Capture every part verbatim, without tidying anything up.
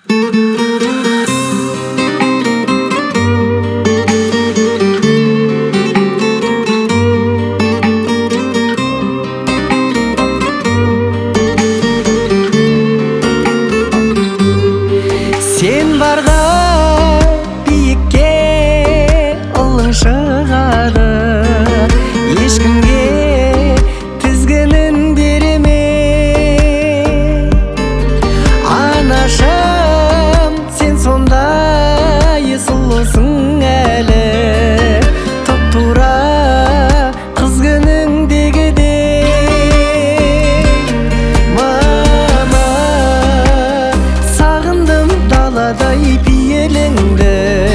Sen barga biyikке ылың шығады, ешкімге тізгінін берме. Анашым, сен сондай сұлусың әлі, тұп-тура қыз күніңдегідей. Мама, сағындым даладай пиеліңді.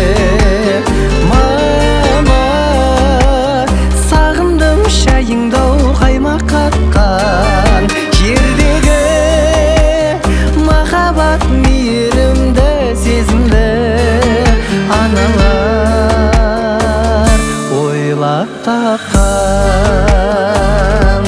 Мама, сағындым шайыңдау қаймақ қатқан жердегі махаббат мейірімді сезімді аналар ойлап тапқан.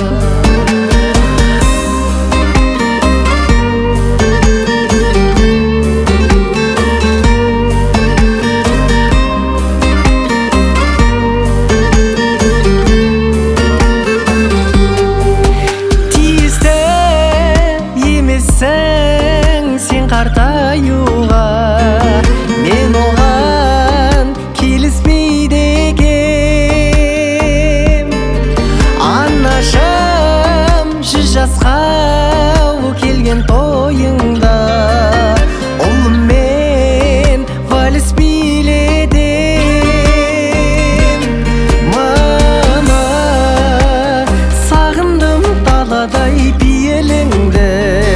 Сен қартаюға мен оған келіспейді екем. Анашым, жүз жасқа келген тойыңда ұлыммен вальс биледім. Мама, сағындым даладай пиеліңді.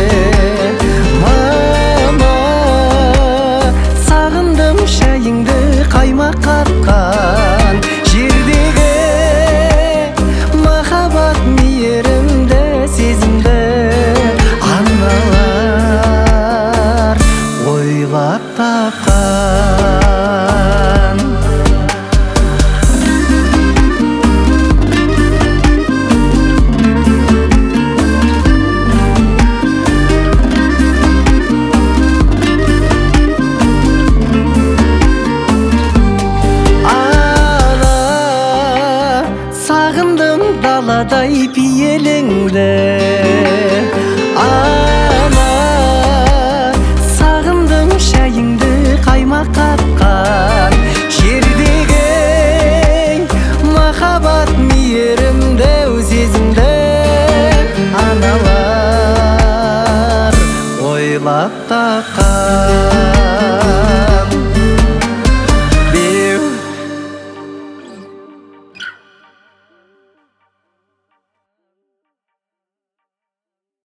Шайыңды қаймақ қатқан жердегі махаббат мейірімді сезімді аналар ойлап тапқан. Сағындым даладай пиеліңді. Ана, сағындым шайыңды қаймақ қатқан жердегі махаббат мейірімді сезімді аналар ойлап тапқан.